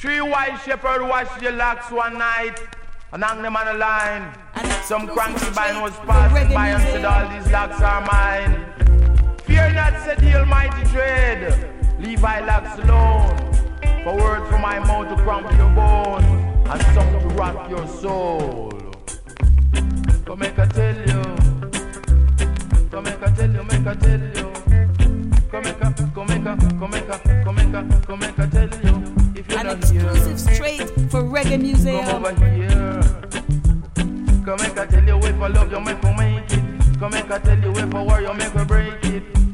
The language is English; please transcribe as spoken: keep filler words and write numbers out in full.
Three white shepherds washed the locks one night and hung them on the line. Some cranky band was passing by and said all these locks are mine. Fear not, said the Almighty trade. Leave my locks alone. For words from my mouth to crumble your bone and some to rock your soul. Come make I tell you. Come make I tell you, make I tell you. Come make I, come make I, come make I, come make I, come make I tell you. If you're An not exclusive here, straight for Reggae Museum. come over here. Come make I tell you if I love you, make I make it. Come make I tell you if I war you, make I break it.